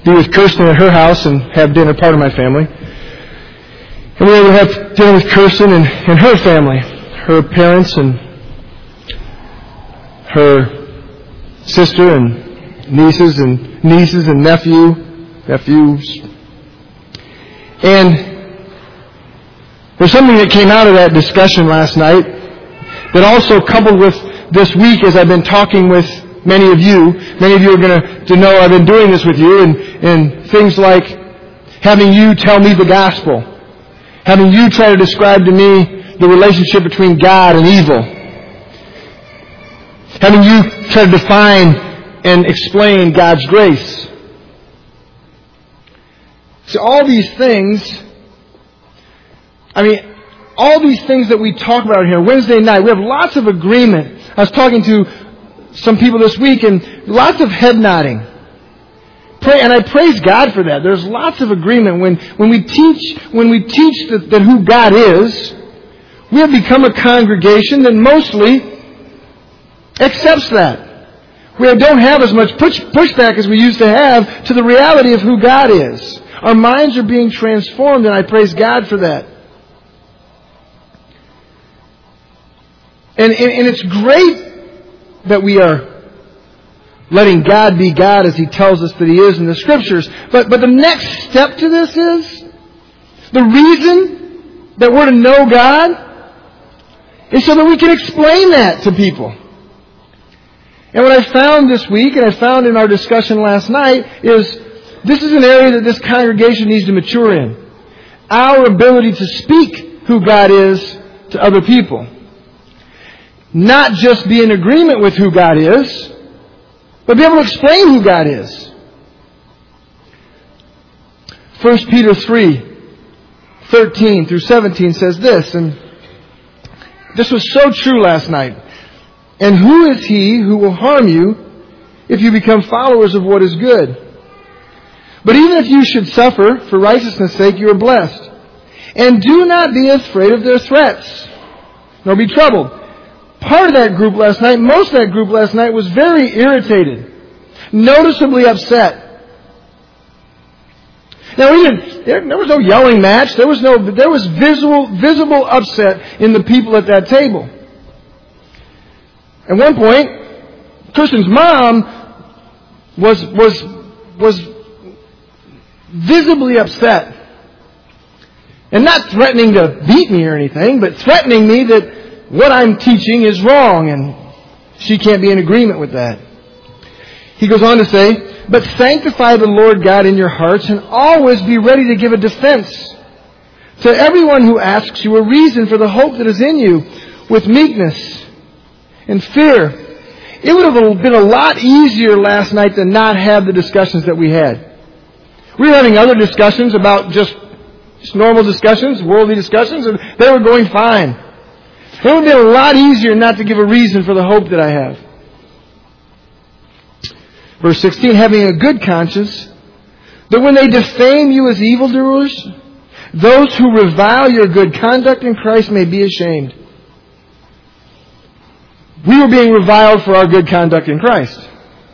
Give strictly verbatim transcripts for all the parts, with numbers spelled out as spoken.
be with Kirsten at her house and have dinner, part of my family. And we were able to have dinner with Kirsten and, and her family, her parents and her sister and nieces and nieces and nephew, nephews. And there's something that came out of that discussion last night that also coupled with this week as I've been talking with many of you. Many of you are going to, to know I've been doing this with you, and, and things like having you tell me the gospel. Having you try to describe to me the relationship between God and evil. Having you try to define and explain God's grace. So all these things, I mean, all these things that we talk about here, Wednesday night, we have lots of agreement. I was talking to some people this week and lots of head nodding. Pray, and I praise God for that. There's lots of agreement when, when we teach, when we teach that, that who God is. We have become a congregation that mostly accepts that. We don't have as much push, pushback as we used to have to the reality of who God is. Our minds are being transformed, and I praise God for that. And, and, and it's great that we are letting God be God as He tells us that He is in the Scriptures. But, but the next step to this is, the reason that we're to know God is so that we can explain that to people. And what I found this week, and I found in our discussion last night, is this is an area that this congregation needs to mature in. Our ability to speak who God is to other people. Not just be in agreement with who God is, but be able to explain who God is. First Peter three, thirteen through seventeen says this, and this was so true last night. And who is he who will harm you if you become followers of what is good? But even if you should suffer for righteousness' sake, you are blessed. And do not be afraid of their threats, nor be troubled. Part of that group last night, most of that group last night was very irritated, noticeably upset. Now, we didn't, there, there was no yelling match. There was no, there was visual, visible upset in the people at that table. At one point, Kristen's mom was was was visibly upset, and not threatening to beat me or anything, but threatening me that what I'm teaching is wrong, and she can't be in agreement with that. He goes on to say, but sanctify the Lord God in your hearts, and always be ready to give a defense to everyone who asks you a reason for the hope that is in you, with meekness and fear. It would have been a lot easier last night to not have the discussions that we had. We were having other discussions about just, just normal discussions, worldly discussions, and they were going fine. It would have been a lot easier not to give a reason for the hope that I have. Verse sixteen, having a good conscience, that when they defame you as evildoers, those who revile your good conduct in Christ may be ashamed. We were being reviled for our good conduct in Christ.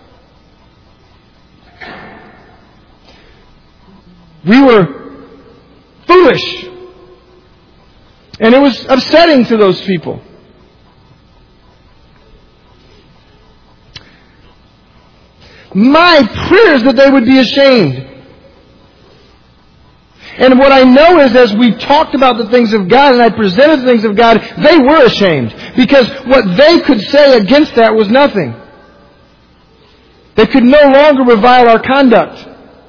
We were foolish. And it was upsetting to those people. My prayer is that they would be ashamed. And what I know is as we talked about the things of God and I presented the things of God, they were ashamed. Because what they could say against that was nothing. They could no longer revile our conduct.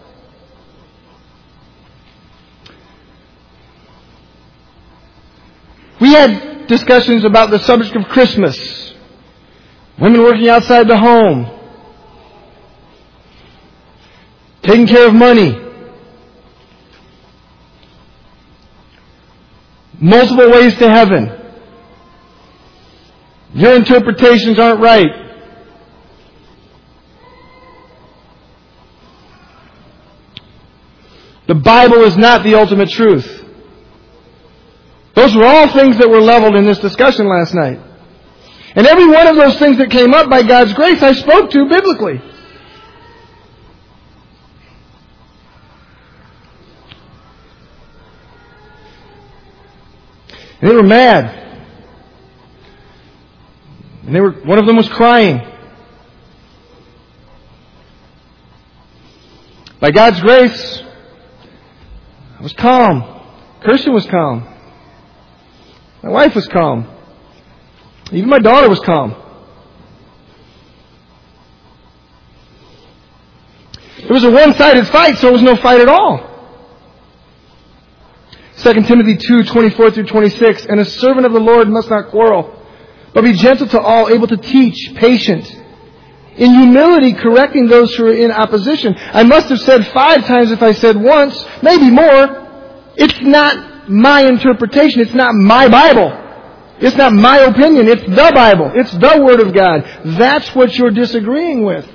We had discussions about the subject of Christmas. Women working outside the home. Taking care of money. Multiple ways to heaven. Your interpretations aren't right. The Bible is not the ultimate truth. Those were all things that were leveled in this discussion last night. And every one of those things that came up by God's grace, I spoke to biblically. And they were mad. And they were, one of them was crying. By God's grace, I was calm. Kirsten was calm. My wife was calm. Even my daughter was calm. It was a one-sided fight, so it was no fight at all. Second Timothy two, twenty-four through twenty-six, and a servant of the Lord must not quarrel, but be gentle to all, able to teach, patient, in humility correcting those who are in opposition. I must have said five times if I said once, maybe more. It's not my interpretation. It's not my Bible. It's not my opinion. It's the Bible. It's the Word of God. That's what you're disagreeing with.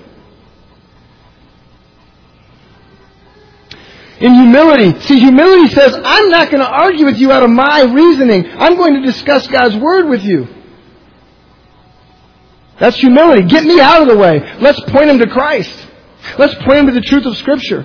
In humility. See, humility says, I'm not going to argue with you out of my reasoning. I'm going to discuss God's Word with you. That's humility. Get me out of the way. Let's point them to Christ. Let's point them to the truth of Scripture.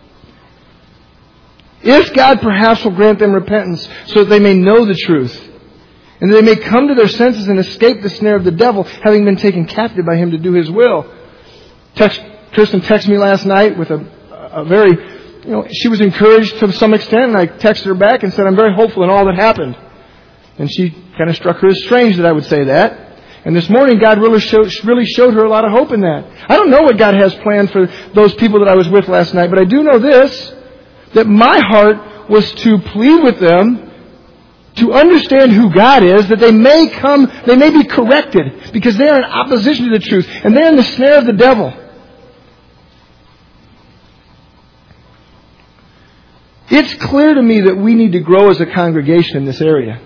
If God perhaps will grant them repentance so that they may know the truth, and that they may come to their senses and escape the snare of the devil, having been taken captive by him to do his will. Text, Kirsten texted me last night with a, a very, you know, she was encouraged to some extent, and I texted her back and said, I'm very hopeful in all that happened. And she kind of struck her as strange that I would say that. And this morning, God really showed, really showed her a lot of hope in that. I don't know what God has planned for those people that I was with last night, but I do know this, that my heart was to plead with them to understand who God is, that they may come, they may be corrected, because they are in opposition to the truth, and they're in the snare of the devil. It's clear to me that we need to grow as a congregation in this area.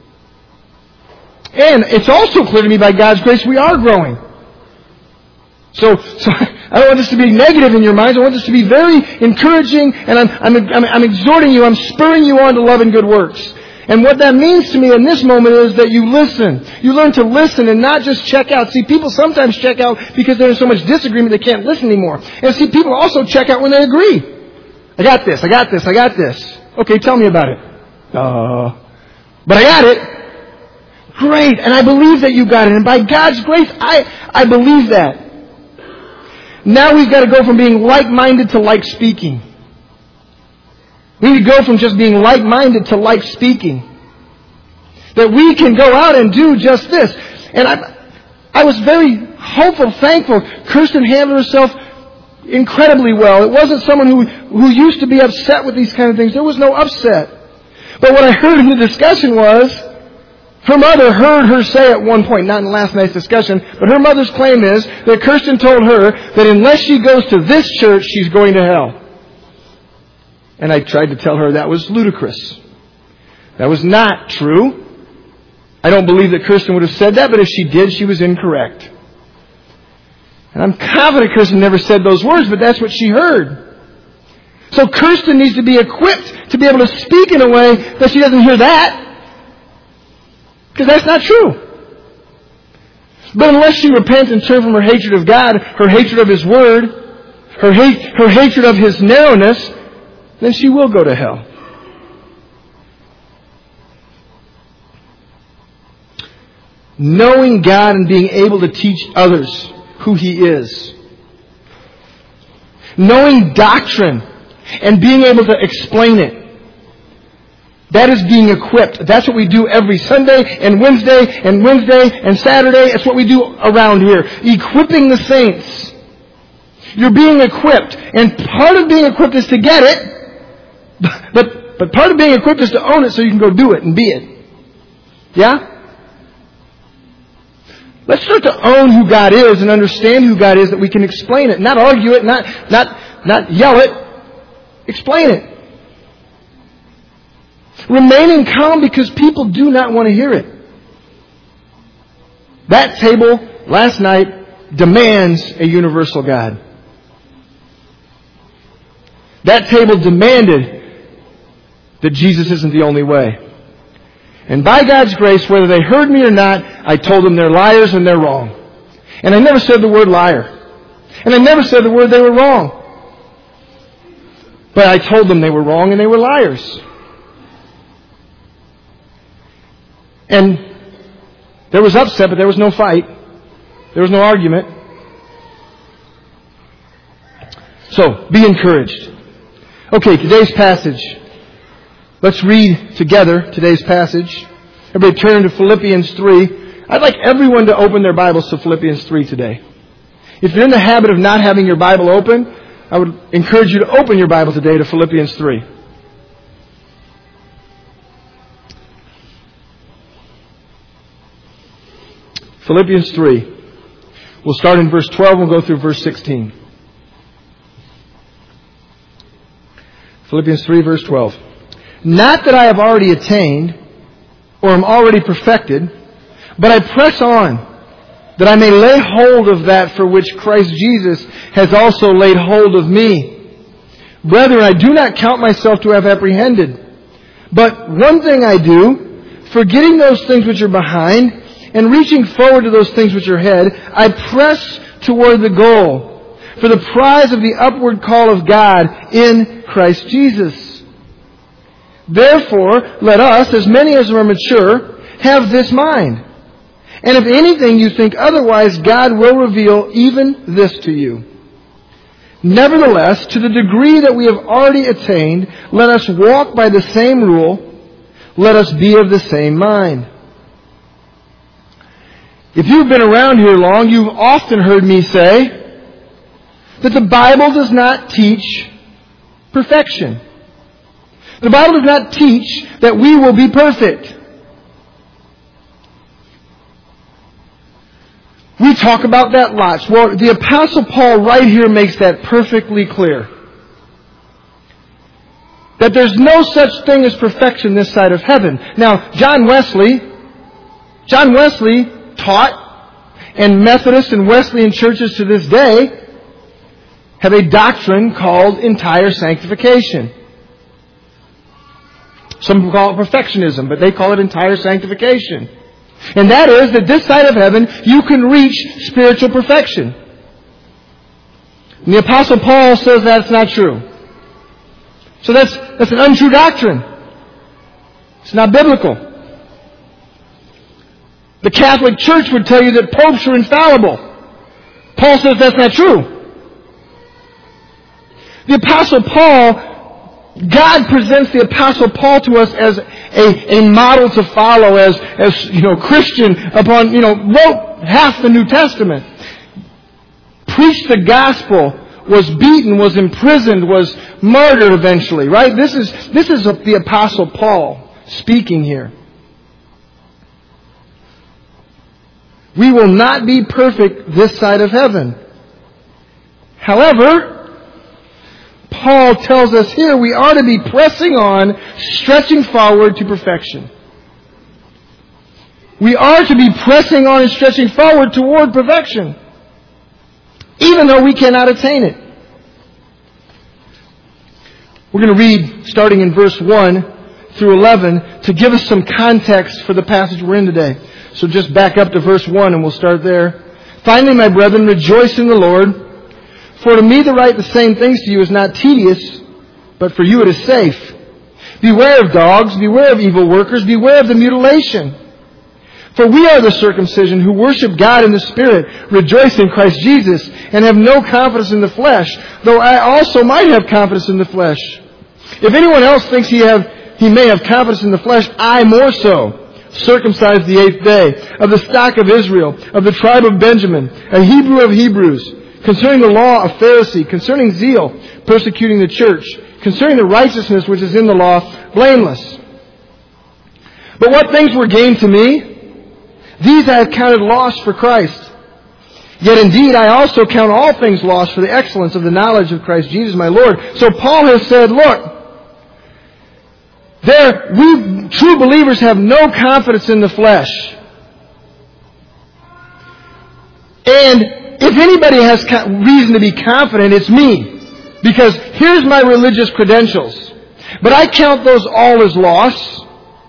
And it's also clear to me by God's grace we are growing. So, so I don't want this to be negative in your minds. I want this to be very encouraging, and I'm, I'm, I'm, I'm exhorting you, I'm spurring you on to love and good works. And what that means to me in this moment is that you listen. You learn to listen and not just check out. See, people sometimes check out because they're in so much disagreement they can't listen anymore. And see, people also check out when they agree. I got this, I got this, I got this. Okay, tell me about it. Uh, but I got it. Great, and I believe that you got it. And by God's grace, I, I believe that. Now we've got to go from being like-minded to like-speaking. We need to go from just being like-minded to like-speaking. That we can go out and do just this. And I I was very hopeful, thankful. Kirsten handled herself incredibly well. It wasn't someone who, who used to be upset with these kind of things. There was no upset. But what I heard in the discussion was, her mother heard her say at one point, not in last night's discussion, but her mother's claim is that Kirsten told her that unless she goes to this church, she's going to hell. And I tried to tell her that was ludicrous. That was not true. I don't believe that Kirsten would have said that, but if she did, she was incorrect. And I'm confident Kirsten never said those words, but that's what she heard. So Kirsten needs to be equipped to be able to speak in a way that she doesn't hear that. Because that's not true. But unless she repents and turns from her hatred of God, her hatred of His Word, her hate, her hatred of His narrowness, then she will go to hell. Knowing God and being able to teach others who He is. Knowing doctrine and being able to explain it. That is being equipped. That's what we do every Sunday and Wednesday and Wednesday and Saturday. It's what we do around here. Equipping the saints. You're being equipped. And part of being equipped is to get it. But, but part of being equipped is to own it so you can go do it and be it. Yeah? Let's start to own who God is and understand who God is that we can explain it. Not argue it, not, not, not yell it. Explain it. Remaining calm because people do not want to hear it. That table last night demands a universal God. That table demanded that Jesus isn't the only way. And by God's grace, whether they heard me or not, I told them they're liars and they're wrong. And I never said the word liar. And I never said the word they were wrong. But I told them they were wrong and they were liars. And there was upset, but there was no fight. There was no argument. So, be encouraged. Okay, today's passage. Let's read together today's passage. Everybody turn to Philippians three. I'd like everyone to open their Bibles to Philippians three today. If you're in the habit of not having your Bible open, I would encourage you to open your Bible today to Philippians three. Philippians three. We'll start in verse twelve and we'll go through verse sixteen. Philippians three, verse twelve. Not that I have already attained or am already perfected, but I press on, that I may lay hold of that for which Christ Jesus has also laid hold of me. Brethren, I do not count myself to have apprehended, but one thing I do, forgetting those things which are behind, and reaching forward to those things which are ahead, I press toward the goal, for the prize of the upward call of God in Christ Jesus. Therefore, let us, as many as are mature, have this mind. And if anything you think otherwise, God will reveal even this to you. Nevertheless, to the degree that we have already attained, let us walk by the same rule. Let us be of the same mind. If you've been around here long, you've often heard me say that the Bible does not teach perfection. The Bible does not teach that we will be perfect. We talk about that lots. Well, the Apostle Paul right here makes that perfectly clear. That there's no such thing as perfection this side of heaven. Now, John Wesley, John Wesley taught, and Methodist and Wesleyan churches to this day have a doctrine called entire sanctification. Some people call it perfectionism, but they call it entire sanctification. And that is that this side of heaven, you can reach spiritual perfection. And the Apostle Paul says that's not true. So that's, that's an untrue doctrine. It's not biblical. The Catholic Church would tell you that popes are infallible. Paul says that's not true. The Apostle Paul, God presents the Apostle Paul to us as a, a model to follow, as, as, you know, Christian upon, you know, wrote half the New Testament. Preached the gospel, was beaten, was imprisoned, was martyred eventually, right? This is, this is the Apostle Paul speaking here. We will not be perfect this side of heaven. However, Paul tells us here we are to be pressing on, stretching forward to perfection. We are to be pressing on and stretching forward toward perfection, even though we cannot attain it. We're going to read starting in verse one through eleven to give us some context for the passage we're in today. So just back up to verse one and we'll start there. Finally, my brethren, rejoice in the Lord. For to me to write the same things to you is not tedious, but for you it is safe. Beware of dogs, beware of evil workers, beware of the mutilation. For we are the circumcision who worship God in the Spirit, rejoice in Christ Jesus, and have no confidence in the flesh, though I also might have confidence in the flesh. If anyone else thinks he have he may have confidence in the flesh, I more so. Circumcised the eighth day, of the stock of Israel, of the tribe of Benjamin, a Hebrew of Hebrews, concerning the law, a Pharisee, concerning zeal, persecuting the church, concerning the righteousness which is in the law, blameless. But what things were gained to me, these I have counted loss for Christ. Yet indeed I also count all things lost for the excellence of the knowledge of Christ Jesus my Lord. So Paul has said, look, there, we true believers have no confidence in the flesh. And if anybody has reason to be confident, it's me. Because here's my religious credentials. But I count those all as loss.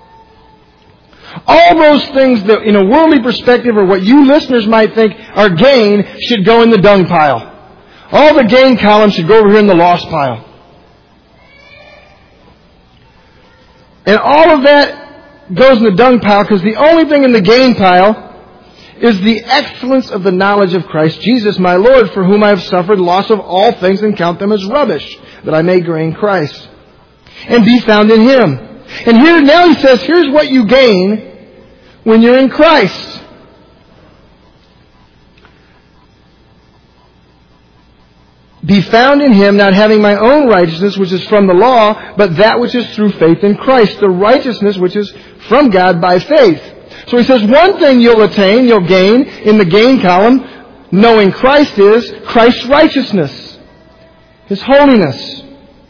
All those things that in a worldly perspective or what you listeners might think are gain should go in the dung pile. All the gain columns should go over here in the loss pile. And all of that goes in the dung pile because the only thing in the gain pile is the excellence of the knowledge of Christ Jesus, my Lord, for whom I have suffered loss of all things and count them as rubbish, that I may gain Christ and be found in Him. And here now he says, here's what you gain when you're in Christ. Be found in Him, not having my own righteousness, which is from the law, but that which is through faith in Christ, the righteousness which is from God by faith. So he says one thing you'll attain, you'll gain in the gain column, knowing Christ, is Christ's righteousness, His holiness.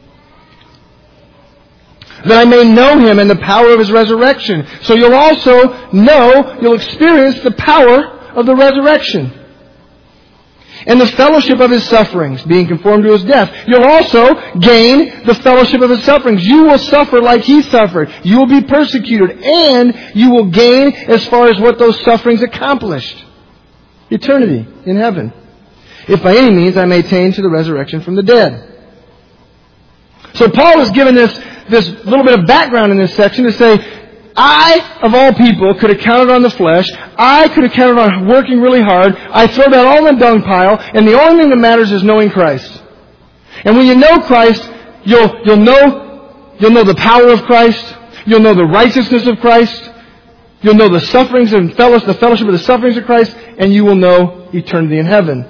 That I may know Him and the power of His resurrection. So you'll also know, you'll experience the power of the resurrection. And the fellowship of His sufferings, being conformed to His death. You'll also gain the fellowship of His sufferings. You will suffer like He suffered. You will be persecuted. And you will gain as far as what those sufferings accomplished. Eternity in heaven. If by any means I may attain to the resurrection from the dead. So Paul is given this, this little bit of background in this section to say, I, of all people, could have counted on the flesh. I could have counted on working really hard. I throw that all in the dung pile, and the only thing that matters is knowing Christ. And when you know Christ, you'll, you'll know, you'll know the power of Christ. You'll know the righteousness of Christ. You'll know the sufferings and fellowship, the fellowship of the sufferings of Christ, and you will know eternity in heaven.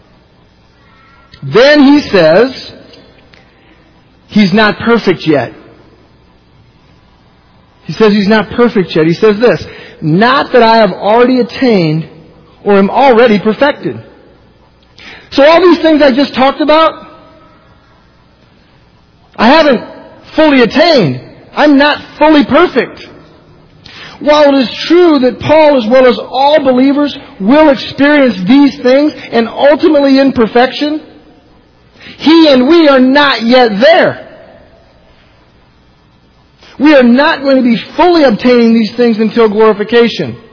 Then he says, he's not perfect yet. He says he's not perfect yet. He says this, not that I have already attained or am already perfected. So all these things I just talked about, I haven't fully attained. I'm not fully perfect. While it is true that Paul, as well as all believers, will experience these things and ultimately in perfection, he and we are not yet there. We are not going to be fully obtaining these things until glorification.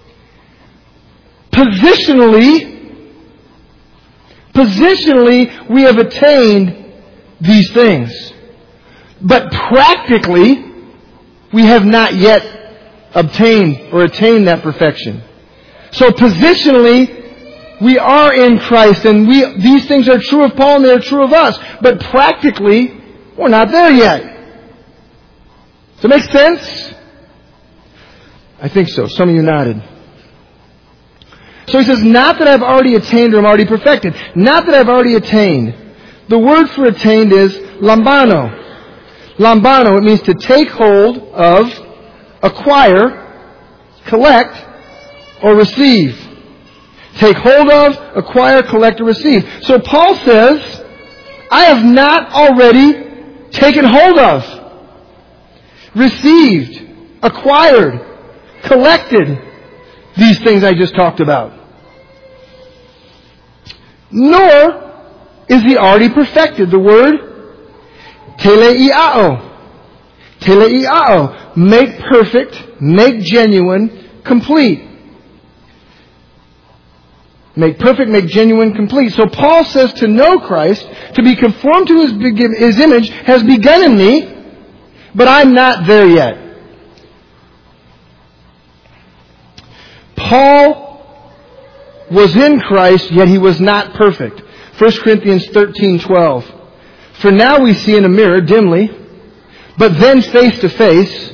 Positionally, positionally, we have attained these things. But practically, we have not yet obtained or attained that perfection. So positionally, we are in Christ, and we these things are true of Paul and they are true of us. But practically, we're not there yet. Does that make sense? I think so. Some of you nodded. So he says, not that I've already attained or I'm already perfected. Not that I've already attained. The word for attained is lambano. Lambano, it means to take hold of, acquire, collect, or receive. Take hold of, acquire, collect, or receive. So Paul says, I have not already taken hold of, received, acquired, collected these things I just talked about. Nor is he already perfected. The word teleiao. Teleiao. Make perfect, make genuine, complete. Make perfect, make genuine, complete. So Paul says to know Christ, to be conformed to his, his image, has begun in me, but I'm not there yet. Paul was in Christ, yet he was not perfect. First Corinthians thirteen twelve. For now we see in a mirror dimly, but then face to face.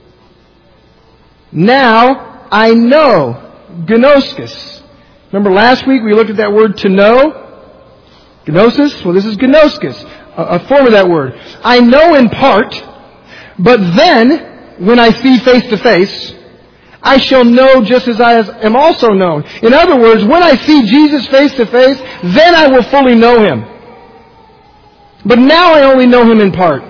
Now I know. Gnoskos. Remember last week we looked at that word to know? Gnosis? Well, this is gnoskos, a, a form of that word. I know in part, but then, when I see face to face, I shall know just as I am also known. In other words, when I see Jesus face to face, then I will fully know Him. But now I only know Him in part.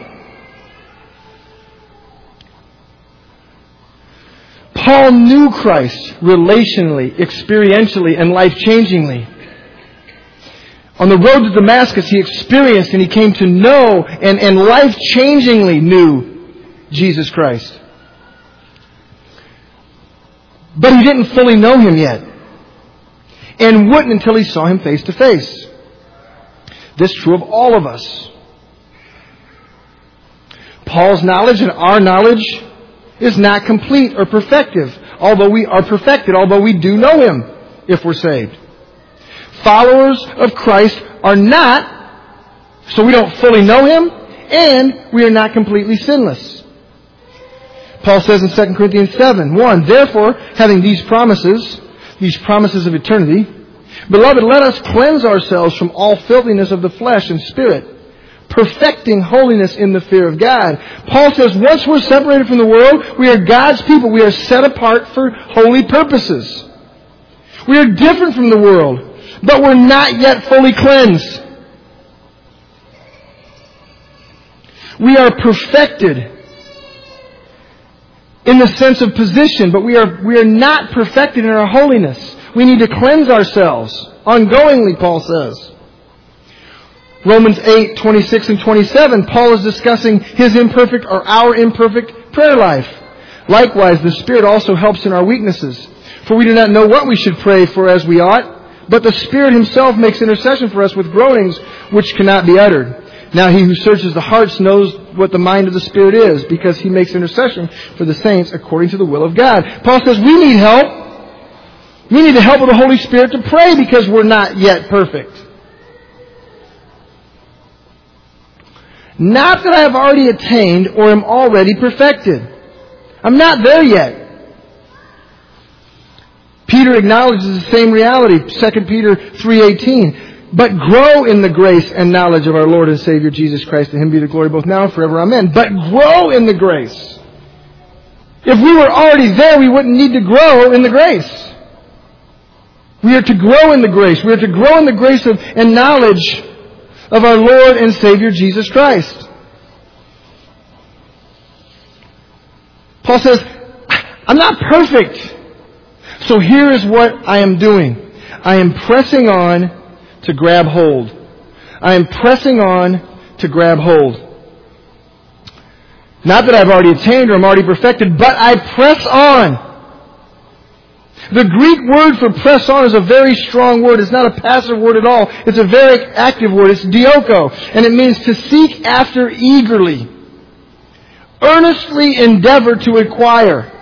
Paul knew Christ relationally, experientially, and life-changingly. On the road to Damascus, he experienced and he came to know and, and life-changingly knew Jesus Christ. But he didn't fully know Him yet. And wouldn't until he saw Him face to face. This is true of all of us. Paul's knowledge and our knowledge is not complete or perfective, although we are perfected, although we do know Him if we're saved. Followers of Christ are not, so we don't fully know Him, and we are not completely sinless. Paul says in Second Corinthians seven, one, therefore, having these promises, these promises of eternity, beloved, let us cleanse ourselves from all filthiness of the flesh and spirit, perfecting holiness in the fear of God. Paul says once we're separated from the world, we are God's people. We are set apart for holy purposes. We are different from the world, but we're not yet fully cleansed. We are perfected in the sense of position, but we are we are not perfected in our holiness. We need to cleanse ourselves ongoingly, Paul says. Romans eight, twenty-six and twenty-seven, Paul is discussing his imperfect or our imperfect prayer life. Likewise, the Spirit also helps in our weaknesses. For we do not know what we should pray for as we ought, but the Spirit Himself makes intercession for us with groanings which cannot be uttered. Now He who searches the hearts knows what the mind of the Spirit is, because He makes intercession for the saints according to the will of God. Paul says we need help. We need the help of the Holy Spirit to pray because we're not yet perfect. Not that I have already attained or am already perfected. I'm not there yet. Peter acknowledges the same reality. Second Peter three eighteen. But grow in the grace and knowledge of our Lord and Savior Jesus Christ. To Him be the glory both now and forever. Amen. But grow in the grace. If we were already there, we wouldn't need to grow in the grace. We are to grow in the grace. We are to grow in the grace of and knowledge of our Lord and Savior Jesus Christ. Paul says, I'm not perfect. So here is what I am doing. I am pressing on to grab hold. I am pressing on to grab hold. Not that I've already attained or I'm already perfected, but I press on. The Greek word for press on is a very strong word. It's not a passive word at all. It's a very active word. It's dioko. And it means to seek after eagerly. Earnestly endeavor to acquire.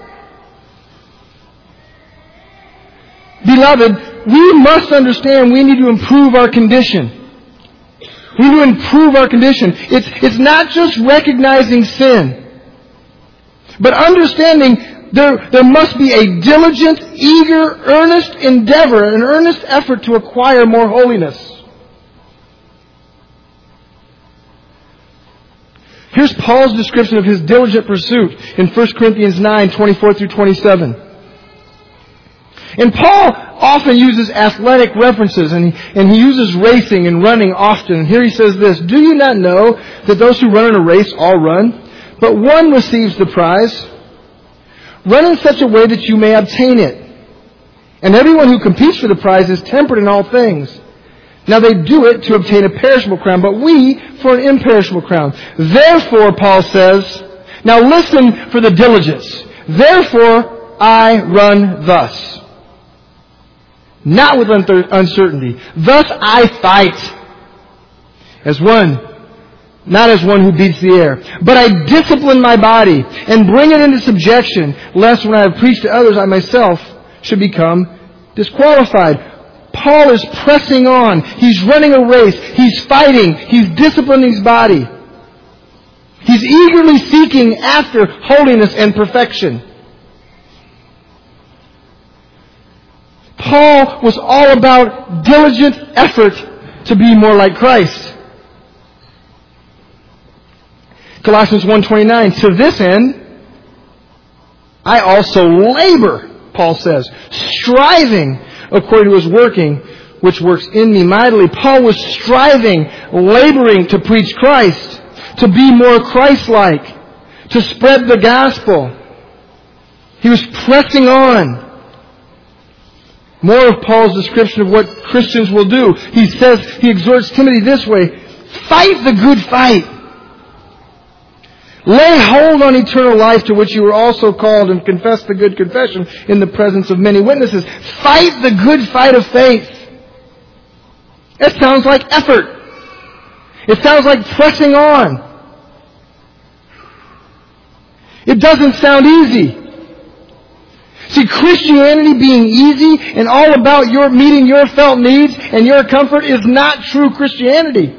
Beloved, we must understand we need to improve our condition. We need to improve our condition. It's, it's not just recognizing sin, but understanding there, there must be a diligent, eager, earnest endeavor, an earnest effort to acquire more holiness. Here's Paul's description of his diligent pursuit in First Corinthians nine, twenty-four through twenty-seven. And Paul often uses athletic references, and he, and he uses racing and running often. And here he says this, do you not know that those who run in a race all run, but one receives the prize? Run in such a way that you may obtain it. And everyone who competes for the prize is temperate in all things. Now they do it to obtain a perishable crown, but we for an imperishable crown. Therefore, Paul says, now listen for the diligence. Therefore, I run thus. Not with uncertainty. Thus I fight. As one, not as one who beats the air. But I discipline my body and bring it into subjection, lest when I have preached to others, I myself should become disqualified. Paul is pressing on. He's running a race. He's fighting. He's disciplining his body. He's eagerly seeking after holiness and perfection. Paul was all about diligent effort to be more like Christ. Colossians one twenty-nine, to this end, I also labor, Paul says, striving according to His working, which works in me mightily. Paul was striving, laboring to preach Christ, to be more Christ-like, to spread the gospel. He was pressing on. More of Paul's description of what Christians will do. He says, he exhorts Timothy this way, fight the good fight. Lay hold on eternal life to which you were also called, and confess the good confession in the presence of many witnesses. Fight the good fight of faith. It sounds like effort. It sounds like pressing on. It doesn't sound easy. See, Christianity being easy and all about your meeting your felt needs and your comfort is not true Christianity.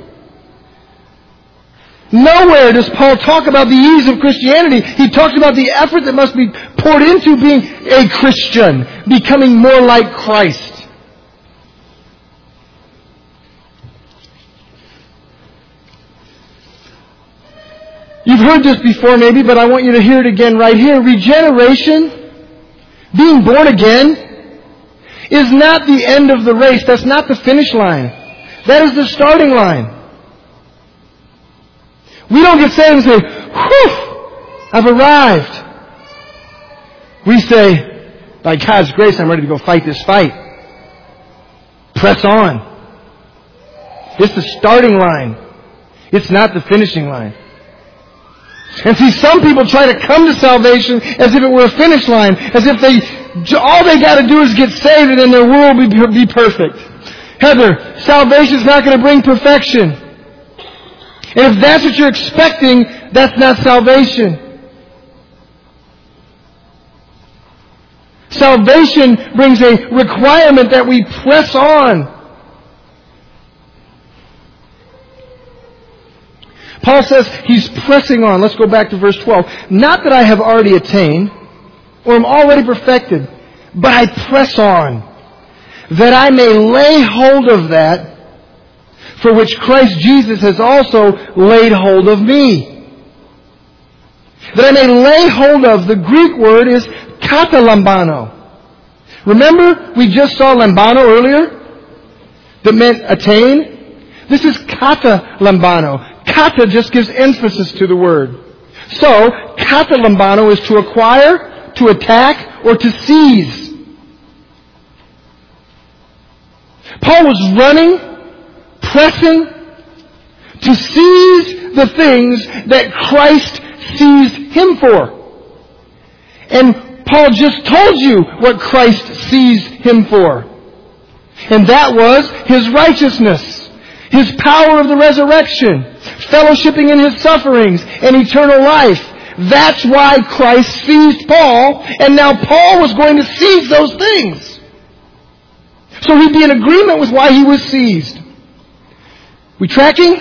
Nowhere does Paul talk about the ease of Christianity. He talks about the effort that must be poured into being a Christian, becoming more like Christ. You've heard this before maybe, but I want you to hear it again right here. Regeneration, being born again, is not the end of the race. That's not the finish line. That is the starting line. We don't get saved and say, whew, I've arrived. We say, by God's grace, I'm ready to go fight this fight. Press on. It's the starting line. It's not the finishing line. And see, some people try to come to salvation as if it were a finish line, as if they all they got to do is get saved and then their world will be, be perfect. Heather, salvation is not going to bring perfection. And if that's what you're expecting, that's not salvation. Salvation brings a requirement that we press on. Paul says he's pressing on. Let's go back to verse twelve. Not that I have already attained, or am already perfected, but I press on, that I may lay hold of that for which Christ Jesus has also laid hold of me. That I may lay hold of, the Greek word is katalambano. Remember, we just saw lambano earlier? That meant attain. This is katalambano. Kata just gives emphasis to the word. So, katalambano is to acquire, to attack, or to seize. Paul was running, pressing, to seize the things that Christ seized him for. And Paul just told you what Christ seized him for. And that was His righteousness, His power of the resurrection, fellowshipping in His sufferings, and eternal life. That's why Christ seized Paul, and now Paul was going to seize those things. So he'd be in agreement with why he was seized. We tracking?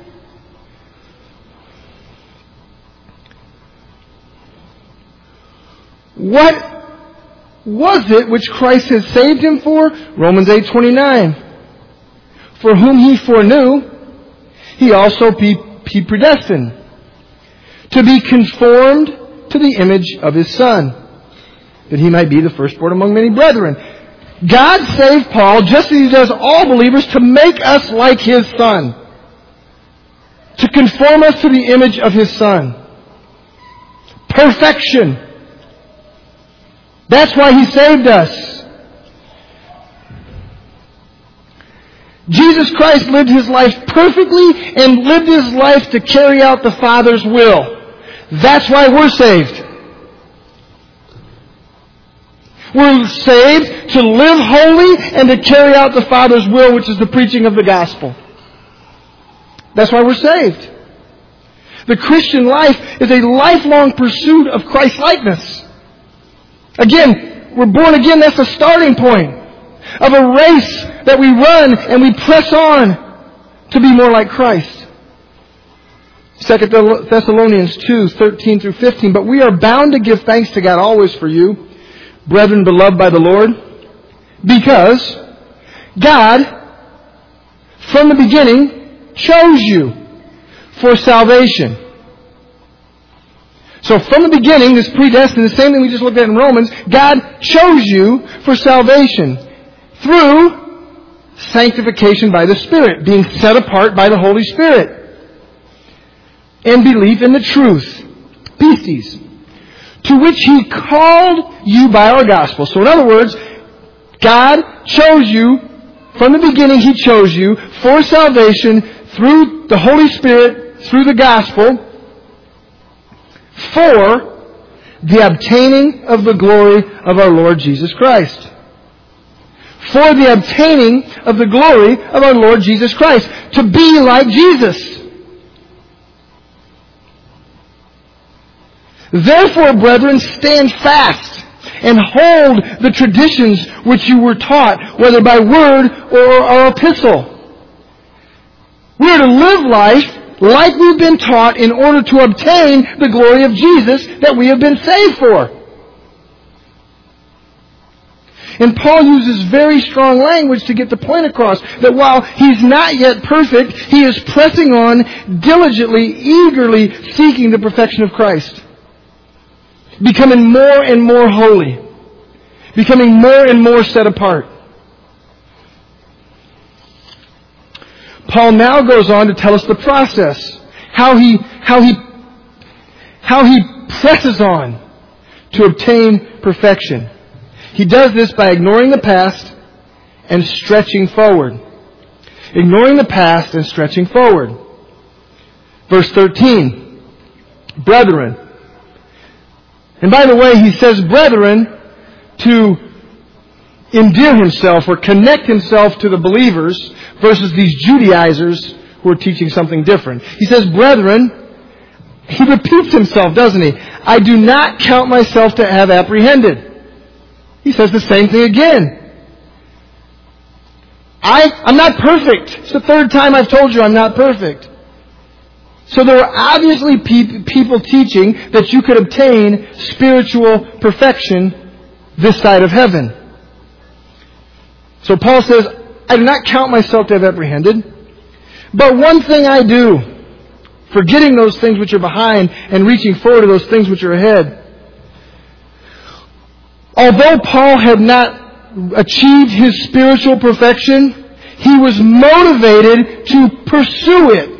What was it which Christ had saved him for? Romans eight twenty-nine. For whom He foreknew, He also He predestined to be conformed to the image of His Son, that He might be the firstborn among many brethren. God saved Paul just as He does all believers to make us like His Son, to conform us to the image of His Son. Perfection. That's why He saved us. Jesus Christ lived His life perfectly and lived His life to carry out the Father's will. That's why we're saved. We're saved to live holy and to carry out the Father's will, which is the preaching of the gospel. That's why we're saved. The Christian life is a lifelong pursuit of Christ-likeness. Again, we're born again. That's the starting point of a race that we run and we press on to be more like Christ. Second Thessalonians two, thirteen through fifteen. But we are bound to give thanks to God always for you, brethren beloved by the Lord, because God, from the beginning, chose you for salvation. So from the beginning, this predestined, the same thing we just looked at in Romans, God chose you for salvation through sanctification by the Spirit, being set apart by the Holy Spirit, and belief in the truth, pistis, to which He called you by our gospel. So in other words, God chose you, from the beginning He chose you for salvation through the Holy Spirit, through the gospel, for the obtaining of the glory of our Lord Jesus Christ. For the obtaining of the glory of our Lord Jesus Christ. To be like Jesus. Therefore, brethren, stand fast and hold the traditions which you were taught, whether by word or, or epistle. We are to live life like we've been taught in order to obtain the glory of Jesus that we have been saved for. And Paul uses very strong language to get the point across that while he's not yet perfect, he is pressing on, diligently, eagerly seeking the perfection of Christ. Becoming more and more holy. Becoming more and more set apart. Paul now goes on to tell us the process. How he, how he, how he presses on to obtain perfection. He does this by ignoring the past and stretching forward. Ignoring the past and stretching forward. Verse thirteen. Brethren. And by the way, he says brethren to endear himself or connect himself to the believers versus these Judaizers who are teaching something different. He says brethren. He repeats himself, doesn't he? I do not count myself to have apprehended. He says the same thing again. I, I'm not perfect. It's the third time I've told you I'm not perfect. So there are obviously pe- people teaching that you could obtain spiritual perfection this side of heaven. So Paul says, I do not count myself to have apprehended, but one thing I do, forgetting those things which are behind and reaching forward to those things which are ahead. Although Paul had not achieved his spiritual perfection, he was motivated to pursue it.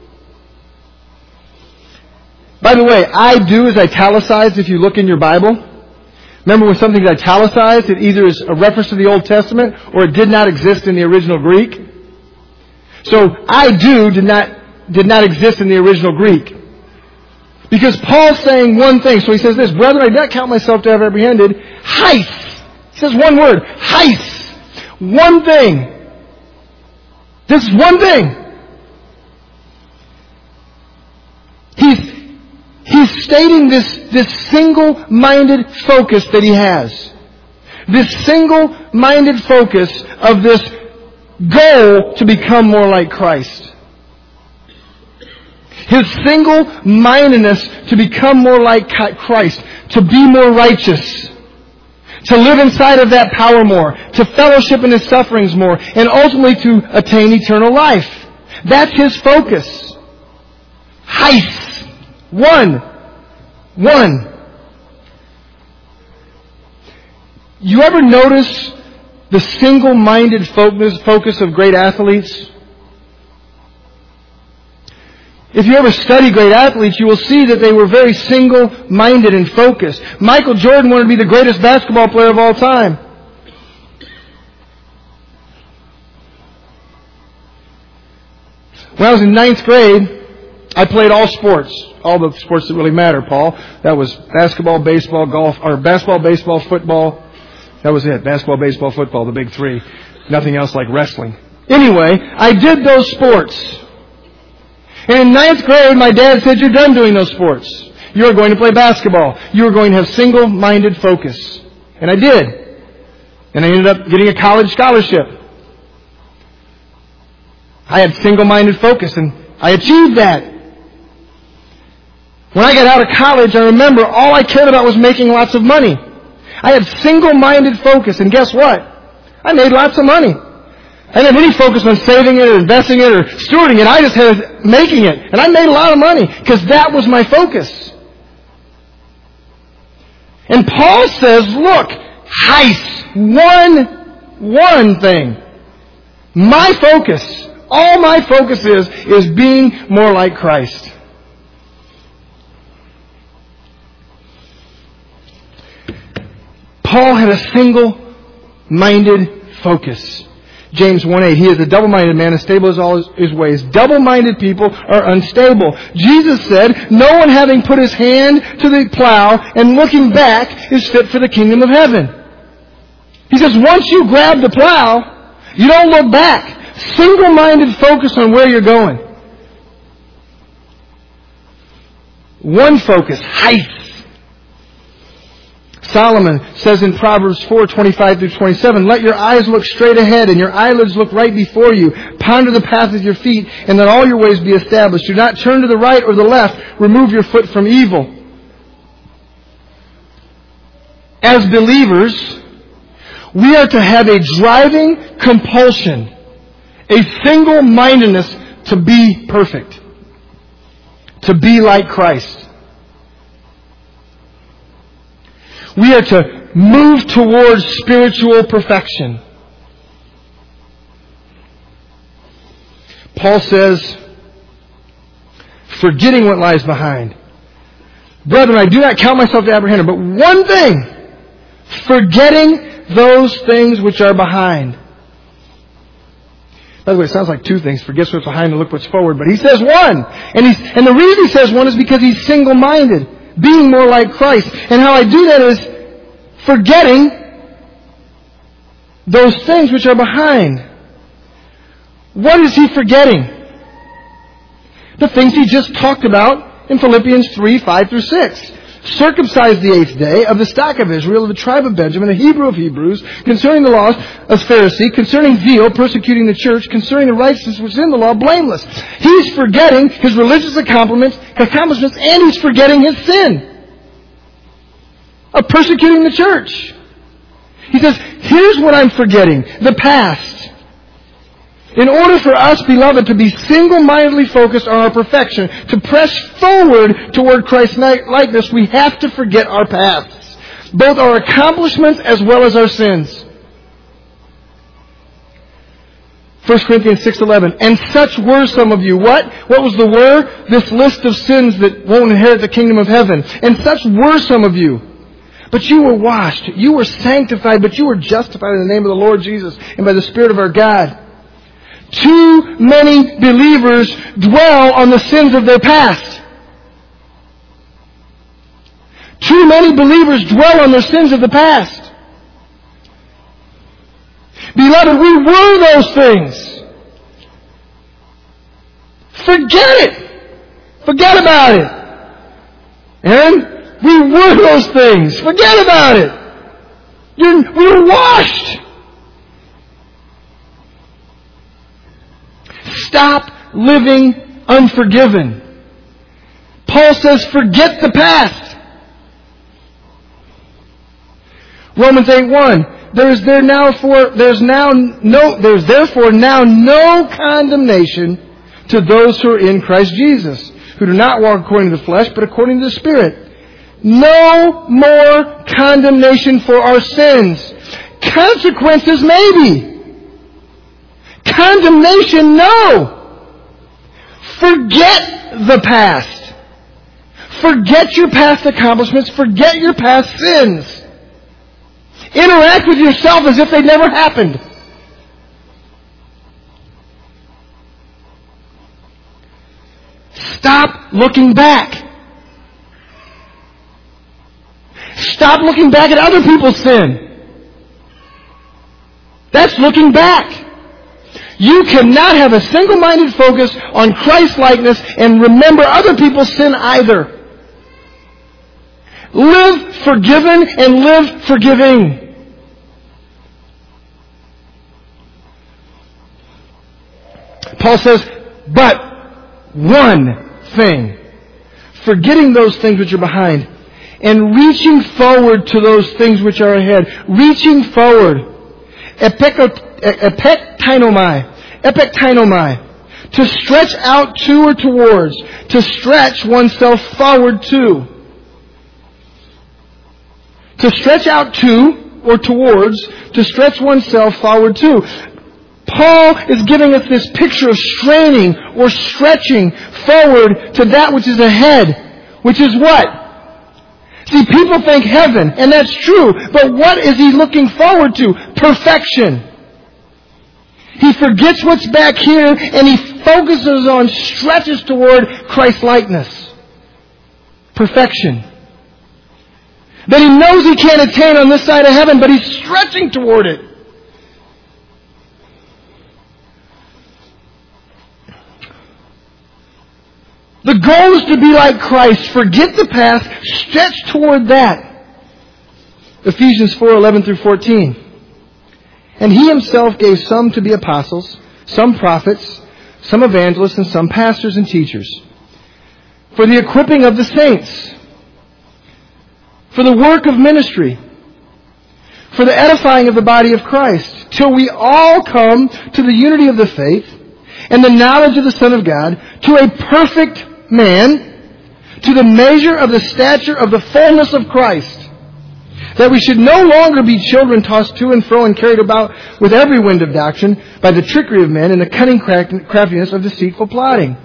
By the way, I do is italicized if you look in your Bible. Remember when something's italicized, it either is a reference to the Old Testament or it did not exist in the original Greek. So, I do did not, did not exist in the original Greek. Because Paul's saying one thing. So he says this, brethren, I do not count myself to have apprehended. Heis. He says one word. Heis. One thing. This is one thing. He's, he's stating this, this single-minded focus that he has. This single-minded focus of this goal to become more like Christ. His single-mindedness to become more like Christ, to be more righteous, to live inside of that power more, to fellowship in His sufferings more, and ultimately to attain eternal life. That's his focus. Heis. One. One. You ever notice the single-minded focus, focus of great athletes? If you ever study great athletes, you will see that they were very single-minded and focused. Michael Jordan wanted to be the greatest basketball player of all time. When I was in ninth grade, I played all sports. All the sports that really matter, Paul. That was basketball, baseball, golf, or basketball, baseball, football. That was it. Basketball, baseball, football, the big three. Nothing else like wrestling. Anyway, I did those sports. And in ninth grade, my dad said, you're done doing those sports. You are going to play basketball. You are going to have single-minded focus. And I did. And I ended up getting a college scholarship. I had single-minded focus, and I achieved that. When I got out of college, I remember all I cared about was making lots of money. I had single-minded focus, and guess what? I made lots of money. I didn't have any focus on saving it or investing it or stewarding it. I just had making it. And I made a lot of money because that was my focus. And Paul says, look, heis, one, one thing. My focus, all my focus is, is being more like Christ. Paul had a single-minded focus. James one eight, he is a double-minded man, unstable as all his, his ways. Double-minded people are unstable. Jesus said, no one having put his hand to the plow and looking back is fit for the kingdom of heaven. He says, once you grab the plow, you don't look back. Single-minded focus on where you're going. One focus, heis. Solomon says in Proverbs four, twenty-five through twenty-seven, let your eyes look straight ahead and your eyelids look right before you. Ponder the path of your feet and let all your ways be established. Do not turn to the right or the left. Remove your foot from evil. As believers, we are to have a driving compulsion, a single-mindedness to be perfect, to be like Christ. We are to move towards spiritual perfection. Paul says, forgetting what lies behind. Brethren, I do not count myself to apprehend, but one thing, forgetting those things which are behind. By the way, it sounds like two things. Forget what's behind and look what's forward. But he says one. And, he's, and the reason he says one is because he's single-minded. Being more like Christ. And how I do that is forgetting those things which are behind. What is he forgetting? The things he just talked about in Philippians three, five through six. Circumcised the eighth day, of the stock of Israel, of the tribe of Benjamin, a Hebrew of Hebrews, concerning the laws of Pharisee, concerning zeal, persecuting the church, concerning the righteousness which is in the law, blameless. He's forgetting his religious accomplishments, accomplishments, and he's forgetting his sin of persecuting the church. He says, here's what I'm forgetting, the past. In order for us, beloved, to be single-mindedly focused on our perfection, to press forward toward Christ's likeness, we have to forget our pasts, both our accomplishments as well as our sins. First Corinthians six eleven. And such were some of you. What? What was the were? This list of sins that won't inherit the kingdom of heaven. And such were some of you. But you were washed. You were sanctified. But you were justified in the name of the Lord Jesus and by the Spirit of our God. Too many believers dwell on the sins of their past. Too many believers dwell on the sins of the past. Beloved, we were those things. Forget it. Forget about it. Aaron, we were those things. Forget about it. You're, we were washed. Stop living unforgiven. Paul says, forget the past. Romans eight one. There is there now for there's now no there's therefore now no condemnation to those who are in Christ Jesus, who do not walk according to the flesh, but according to the Spirit. No more condemnation for our sins. Consequences, maybe. Condemnation, no. Forget the past. Forget your past accomplishments. Forget your past sins. Interact with yourself as if they never happened. Stop looking back. Stop looking back at other people's sin. That's looking back. You cannot have a single-minded focus on Christ-likeness and remember other people's sin either. Live forgiven and live forgiving. Paul says, but one thing, forgetting those things which are behind and reaching forward to those things which are ahead. Reaching forward. Epektinomai. Epektinomai. To stretch out to or towards. To stretch oneself forward to. To stretch out to or towards. To stretch oneself forward to. Paul is giving us this picture of straining or stretching forward to that which is ahead. Which is what? See, people think heaven, and that's true. But what is he looking forward to? Perfection. He forgets what's back here, and he focuses on, stretches toward Christ-likeness. Perfection. That he knows he can't attain on this side of heaven, but he's stretching toward it. The goal is to be like Christ. Forget the past. Stretch toward that. Ephesians four eleven through fourteen. And He Himself gave some to be apostles, some prophets, some evangelists, and some pastors and teachers, for the equipping of the saints, for the work of ministry, for the edifying of the body of Christ, till we all come to the unity of the faith and the knowledge of the Son of God, to a perfect man, to the measure of the stature of the fullness of Christ, that we should no longer be children tossed to and fro and carried about with every wind of doctrine by the trickery of men and the cunning craftiness of deceitful plotting.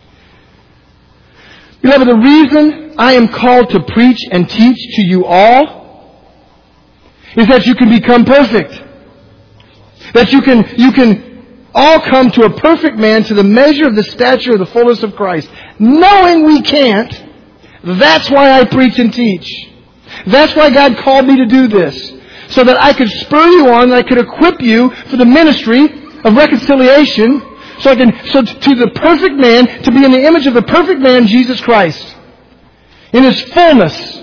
Beloved, the reason I am called to preach and teach to you all is that you can become perfect. That you can, you can all come to a perfect man, to the measure of the stature of the fullness of Christ. Knowing we can't, that's why I preach and teach. That's why God called me to do this. So that I could spur you on, that I could equip you for the ministry of reconciliation. So I can, so to the perfect man, to be in the image of the perfect man, Jesus Christ. In His fullness.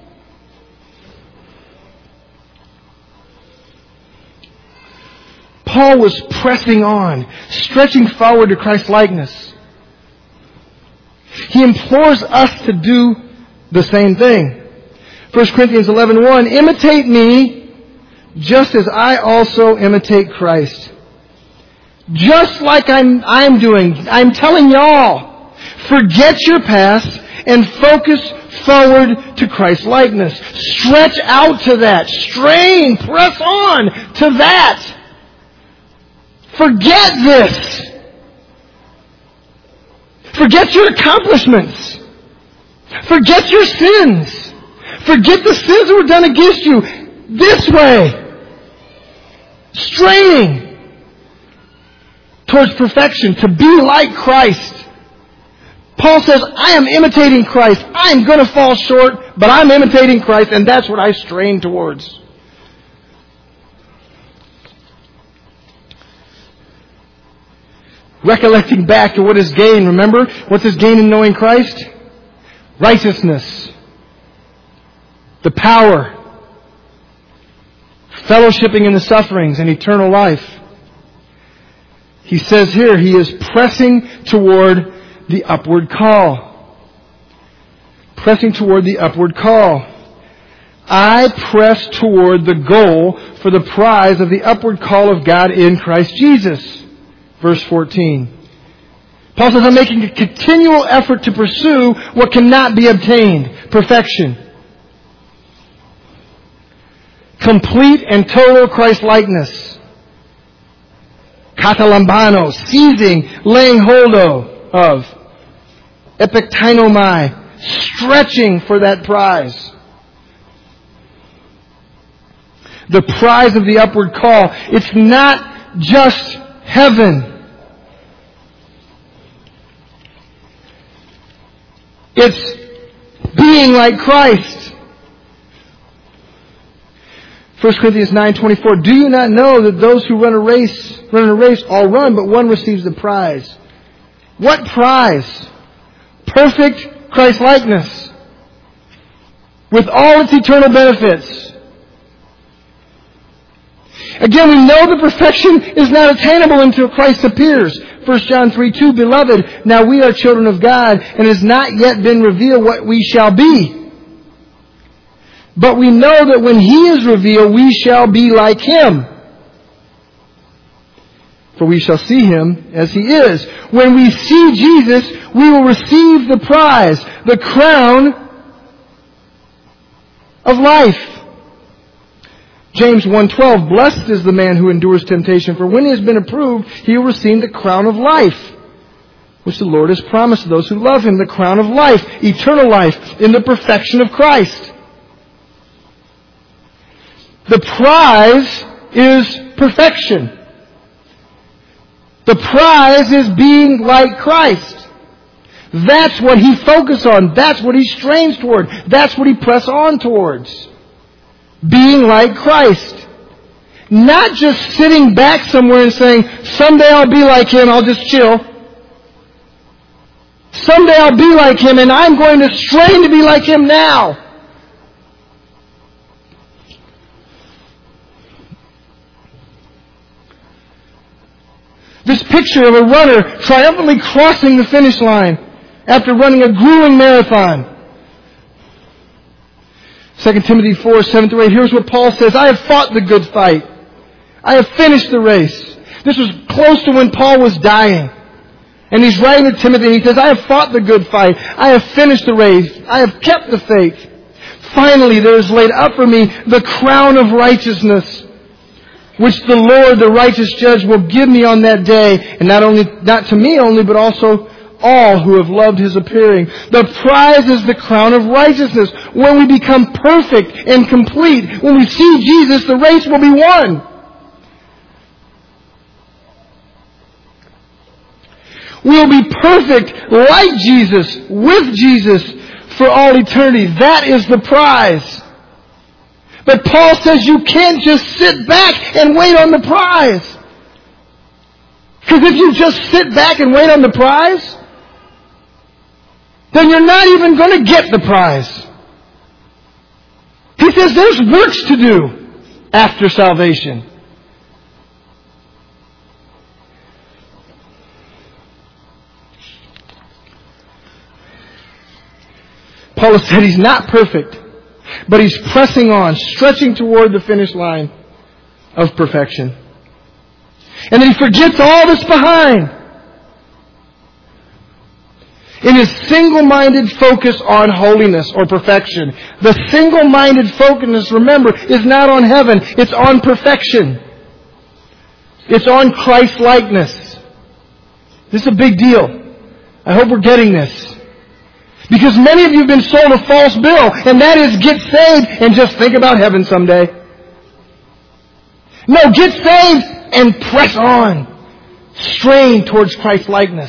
Paul was pressing on, stretching forward to Christ's likeness. He implores us to do the same thing. First Corinthians eleven one, imitate me just as I also imitate Christ. Just like I'm, I'm doing. I'm telling y'all, forget your past and focus forward to Christ's likeness. Stretch out to that. Strain, press on to that. Forget this. Forget your accomplishments. Forget your sins. Forget the sins that were done against you. This way. Straining towards perfection, to be like Christ. Paul says, I am imitating Christ. I am going to fall short, but I'm imitating Christ, and that's what I strain towards. Recollecting back to what is gain, remember? What's his gain in knowing Christ? Righteousness. The power. Fellowshipping in the sufferings and eternal life. He says here, he is pressing toward the upward call. Pressing toward the upward call. I press toward the goal for the prize of the upward call of God in Christ Jesus. Verse fourteen. Paul says, I'm making a continual effort to pursue what cannot be obtained. Perfection. Complete and total Christ-likeness. Katalambano, seizing, laying hold of. Epictainomai, stretching for that prize. The prize of the upward call. It's not just heaven. It's being like Christ. First Corinthians nine twenty-four. Do you not know that those who run a race, run a race, all run, but one receives the prize? What prize? Perfect Christ-likeness. With all its eternal benefits. Again, we know that perfection is not attainable until Christ appears. First John three two, Beloved, now we are children of God, and it has not yet been revealed what we shall be. But we know that when He is revealed, we shall be like Him. For we shall see Him as He is. When we see Jesus, we will receive the prize, the crown of life. James one twelve, Blessed is the man who endures temptation, for when he has been approved, he will receive the crown of life, which the Lord has promised to those who love Him, the crown of life, eternal life, in the perfection of Christ. The prize is perfection. The prize is being like Christ. That's what he focuses on. That's what he strains toward. That's what he presses on towards. Being like Christ. Not just sitting back somewhere and saying, someday I'll be like Him, I'll just chill. Someday I'll be like Him, and I'm going to strain to be like Him now. picture of a runner triumphantly crossing the finish line after running a grueling marathon. Second Timothy four, seven through eight. Here's what Paul says. I have fought the good fight. I have finished the race. This was close to when Paul was dying. And he's writing to Timothy and he says, I have fought the good fight. I have finished the race. I have kept the faith. Finally, there is laid up for me the crown of righteousness, which the Lord, the righteous judge, will give me on that day. And not only, not to me only, but also all who have loved His appearing. The prize is the crown of righteousness. When we become perfect and complete, when we see Jesus, the race will be won. We'll be perfect like Jesus, with Jesus, for all eternity. That is the prize. But Paul says you can't just sit back and wait on the prize. Because if you just sit back and wait on the prize, then you're not even going to get the prize. He says there's works to do after salvation. Paul has said he's not perfect, but he's pressing on, stretching toward the finish line of perfection. And then he forgets all that's behind. In his single-minded focus on holiness or perfection. The single-minded focus, remember, is not on heaven. It's on perfection. It's on Christ-likeness. This is a big deal. I hope we're getting this. Because many of you have been sold a false bill, and that is get saved and just think about heaven someday. No, get saved and press on. Strain towards Christ-likeness.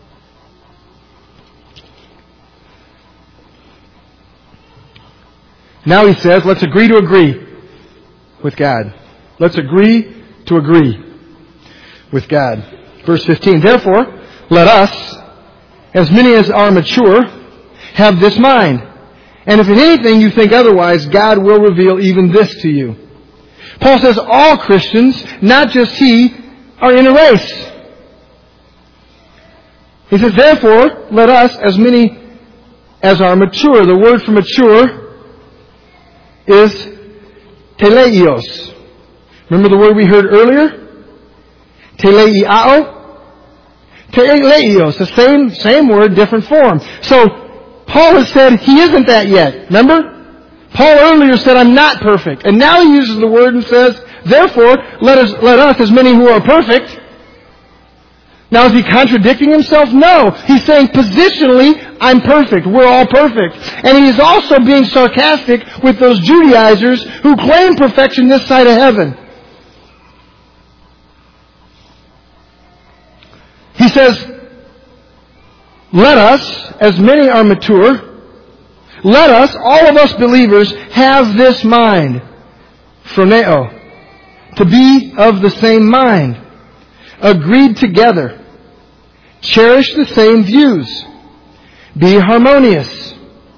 Now he says, let's agree to agree with God. Let's agree to agree with God. Verse fifteen, therefore, let us, as many as are mature, have this mind. And if in anything you think otherwise, God will reveal even this to you. Paul says all Christians, not just he, are in a race. He says, therefore, let us, as many as are mature. The word for mature is teleios. Remember the word we heard earlier? Teleiao? Teleios. The same, same word, different form. So, Paul has said he isn't that yet. Remember? Paul earlier said, I'm not perfect. And now he uses the word and says, therefore, let us, let us, as many who are perfect. Now, is he contradicting himself? No. He's saying, positionally, I'm perfect. We're all perfect. And he's also being sarcastic with those Judaizers who claim perfection this side of heaven. He says, let us, as many are mature, let us, all of us believers, have this mind. Phroneo. To be of the same mind. Agreed together. Cherish the same views. Be harmonious.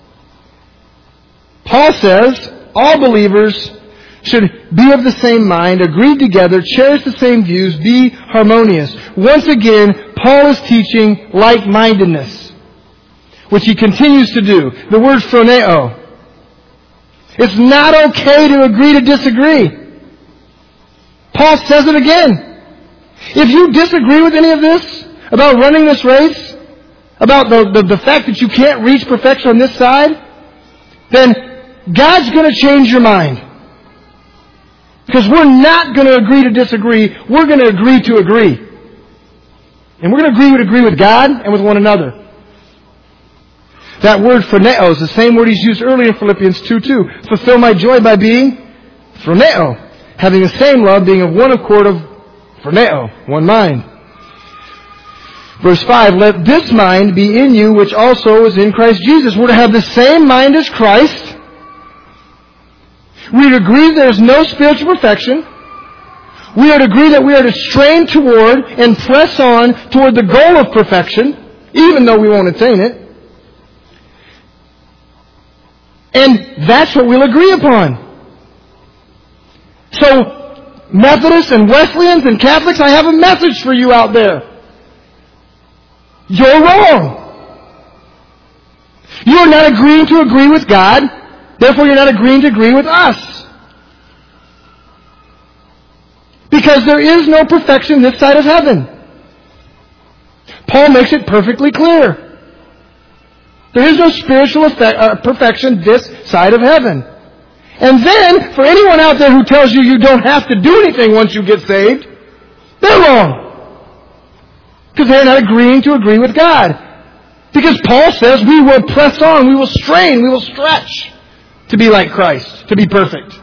Paul says all believers should be of the same mind, agreed together, cherish the same views, be harmonious. Once again, Paul is teaching like-mindedness, which he continues to do. The word phroneo. It's not okay to agree to disagree. Paul says it again. If you disagree with any of this, about running this race, about the, the, the fact that you can't reach perfection on this side, then God's going to change your mind. Because we're not going to agree to disagree. We're going to agree to agree. And we're going to agree to agree with God and with one another. That word phroneo is the same word he's used earlier in Philippians two two. Fulfill my joy by being phroneo. Having the same love, being of one accord of phroneo, one mind. Verse five, let this mind be in you which also is in Christ Jesus. We're to have the same mind as Christ. We are to agree there is no spiritual perfection. We are to agree that we are to strain toward and press on toward the goal of perfection, even though we won't attain it. And that's what we'll agree upon. So, Methodists and Wesleyans and Catholics, I have a message for you out there. You're wrong. You're not agreeing to agree with God. Therefore, you're not agreeing to agree with us. Because there is no perfection this side of heaven. Paul makes it perfectly clear. There is no spiritual effect, uh, perfection this side of heaven. And then, for anyone out there who tells you you don't have to do anything once you get saved, they're wrong. Because they're not agreeing to agree with God. Because Paul says we will press on, we will strain, we will stretch to be like Christ, to be perfect.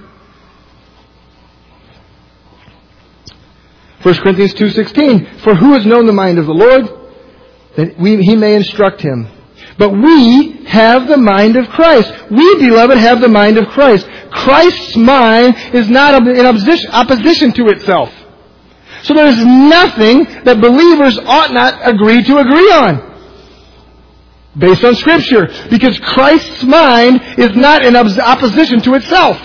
First Corinthians two sixteen, for who has known the mind of the Lord, that we, he may instruct him. But we have the mind of Christ. We, beloved, have the mind of Christ. Christ's mind is not in opposition, opposition to itself. So there is nothing that believers ought not agree to agree on, based on Scripture, because Christ's mind is not in opposition to itself.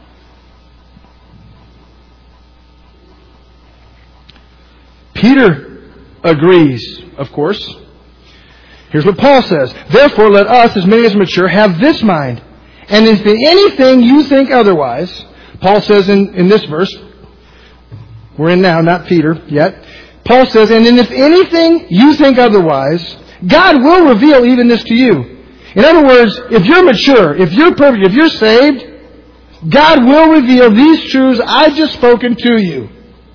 Peter agrees, of course. Here's what Paul says. Therefore, let us, as many as mature, have this mind. And if in anything you think otherwise, Paul says in, in this verse, we're in now, not Peter yet. Paul says, and if anything you think otherwise, God will reveal even this to you. In other words, if you're mature, if you're perfect, if you're saved, God will reveal these truths I've just spoken to you.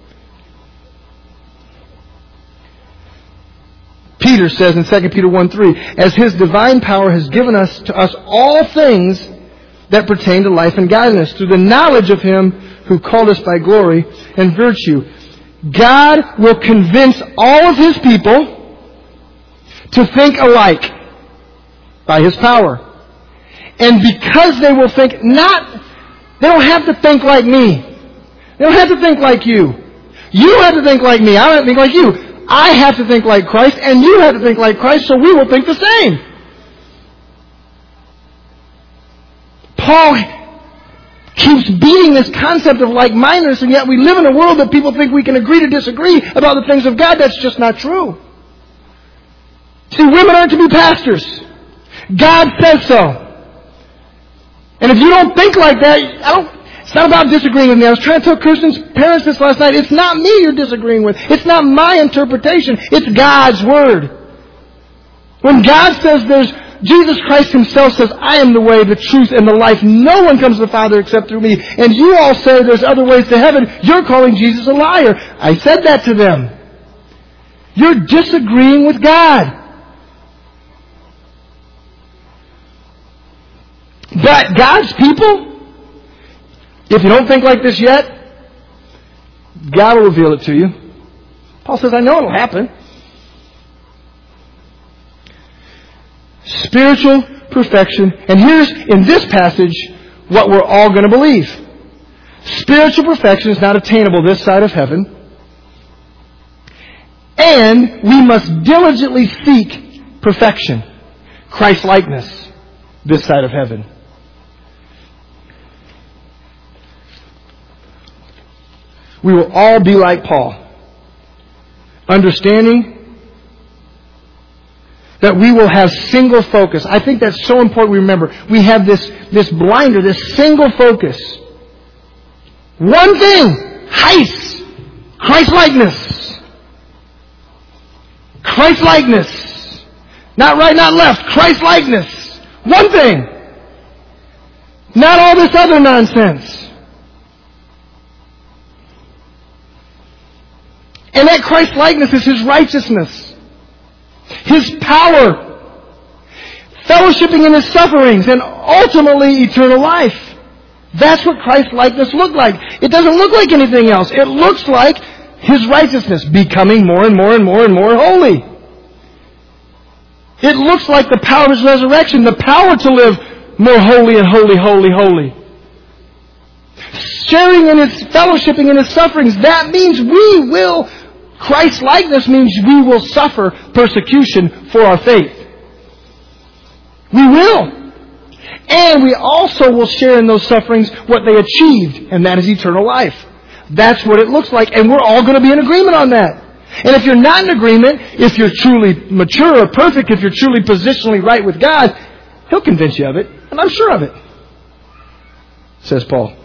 Peter says in Second Peter one three, as His divine power has given us to us all things that pertain to life and godliness, through the knowledge of Him who called us by glory and virtue. God will convince all of His people to think alike by His power. And because they will think not, they don't have to think like me. They don't have to think like you. You don't have to think like me. I don't have to think like you. I have to think like Christ, and you have to think like Christ, so we will think the same. Paul keeps beating this concept of like-mindedness, and yet we live in a world that people think we can agree to disagree about the things of God. That's just not true. See, women aren't to be pastors. God says so. And if you don't think like that, I don't... It's not about disagreeing with me. I was trying to tell Kirsten's parents this last night. It's not me you're disagreeing with. It's not my interpretation. It's God's Word. When God says there's... Jesus Christ Himself says, I am the way, the truth, and the life. No one comes to the Father except through me. And you all say there's other ways to heaven. You're calling Jesus a liar. I said that to them. You're disagreeing with God. But God's people... If you don't think like this yet, God will reveal it to you. Paul says, I know it will happen. Spiritual perfection. And here's, in this passage, what we're all going to believe. Spiritual perfection is not attainable this side of heaven. And we must diligently seek perfection, Christ-likeness, this side of heaven. We will all be like Paul, understanding that we will have single focus. I think that's so important we remember. We have this, this blinder, this single focus. One thing, Heis, Christ-likeness. Christ-likeness. Not right, not left, Christ-likeness. One thing. Not all this other nonsense. And that Christ-likeness is His righteousness, His power, fellowshipping in His sufferings, and ultimately eternal life. That's what Christ-likeness looks like. It doesn't look like anything else. It looks like His righteousness, becoming more and more and more and more holy. It looks like the power of His resurrection, the power to live more holy and holy, holy, holy. Sharing in His, fellowshipping in His sufferings, that means we will... Christ-likeness means we will suffer persecution for our faith. We will. And we also will share in those sufferings what they achieved, and that is eternal life. That's what it looks like, and we're all going to be in agreement on that. And if you're not in agreement, if you're truly mature or perfect, if you're truly positionally right with God, He'll convince you of it. And I'm sure of it, says Paul.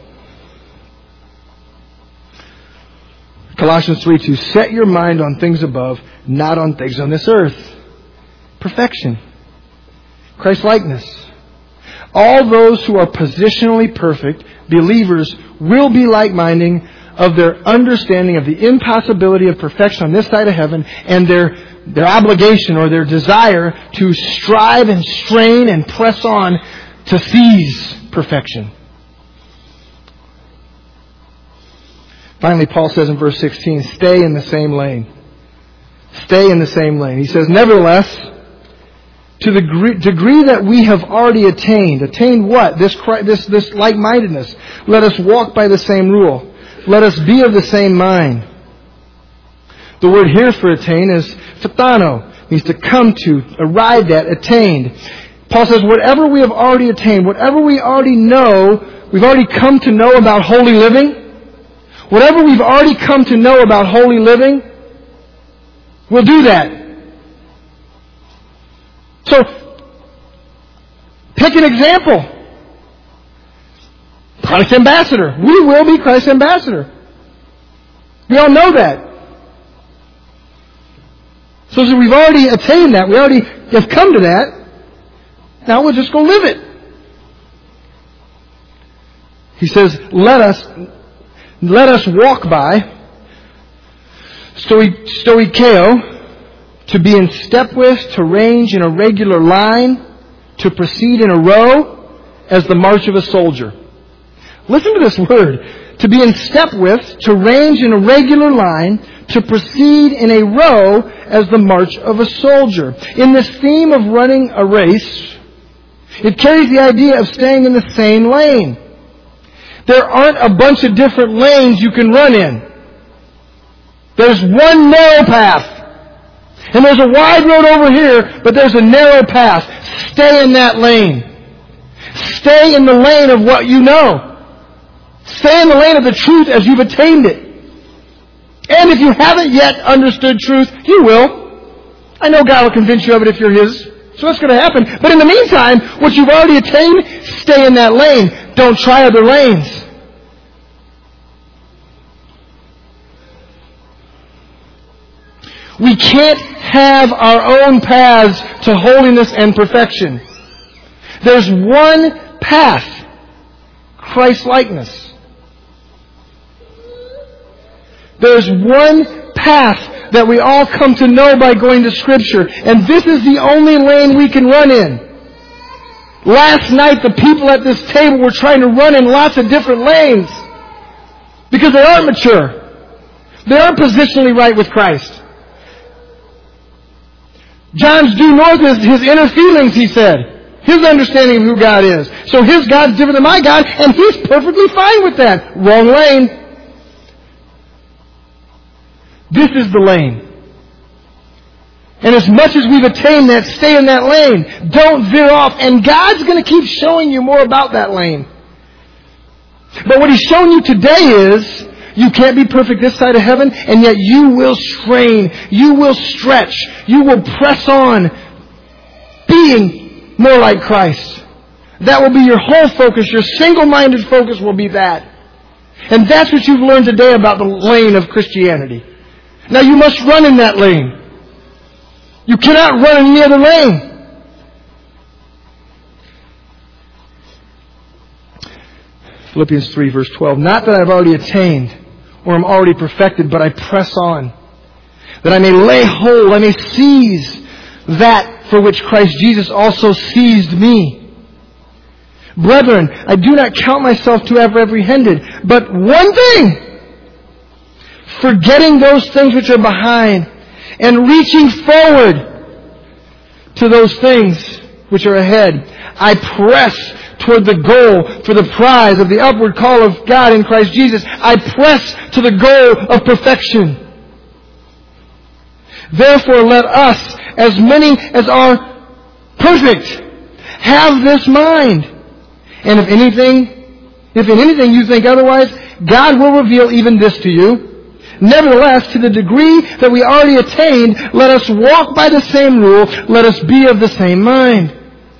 Colossians three two, set your mind on things above, not on things on this earth. Perfection. Christ-likeness. All those who are positionally perfect, believers, will be like-minded of their understanding of the impossibility of perfection on this side of heaven, and their their obligation or their desire to strive and strain and press on to seize perfection. Finally, Paul says in verse sixteen, stay in the same lane. Stay in the same lane. He says, nevertheless, to the degree, degree that we have already attained, attained what? This, this, this like-mindedness. Let us walk by the same rule. Let us be of the same mind. The word here for attain is phtano, means to come to, arrived at, attained. Paul says, whatever we have already attained, whatever we already know, we've already come to know about holy living, whatever we've already come to know about holy living, we'll do that. So, pick an example. Christ ambassador. We will be Christ ambassador. We all know that. So, so we've already attained that. We already have come to that. Now we'll just go live it. He says, let us, let us walk by, stoikeo, to be in step with, to range in a regular line, to proceed in a row, as the march of a soldier. Listen to this word. To be in step with, to range in a regular line, to proceed in a row, as the march of a soldier. In this theme of running a race, it carries the idea of staying in the same lane. There aren't a bunch of different lanes you can run in. There's one narrow path. And there's a wide road over here, but there's a narrow path. Stay in that lane. Stay in the lane of what you know. Stay in the lane of the truth as you've attained it. And if you haven't yet understood truth, you will. I know God will convince you of it if you're His. So that's going to happen. But in the meantime, what you've already attained, stay in that lane. Don't try other lanes. We can't have our own paths to holiness and perfection. There's one path, Christ-likeness. There's one path that we all come to know by going to Scripture, and this is the only lane we can run in. Last night, the people at this table were trying to run in lots of different lanes because they aren't mature. They aren't positionally right with Christ. John's due north is his inner feelings, he said. His understanding of who God is. So his God's different than my God, and he's perfectly fine with that. Wrong lane. This is the lane. And as much as we've attained that, stay in that lane. Don't veer off. And God's going to keep showing you more about that lane. But what He's shown you today is, you can't be perfect this side of heaven, and yet you will strain, you will stretch, you will press on, being more like Christ. That will be your whole focus. Your single-minded focus will be that. And that's what you've learned today about the lane of Christianity. Now you must run in that lane. You cannot run in any other lane. Philippians three, verse twelve. Not that I've already attained or am already perfected, but I press on, that I may lay hold, I may seize that for which Christ Jesus also seized me. Brethren, I do not count myself to have apprehended, but one thing, forgetting those things which are behind, and reaching forward to those things which are ahead, I press toward the goal for the prize of the upward call of God in Christ Jesus. I press to the goal of perfection. Therefore, let us, as many as are perfect, have this mind. And if anything, if in anything you think otherwise, God will reveal even this to you, Nevertheless, to the degree that we already attained, let us walk by the same rule. Let us be of the same mind.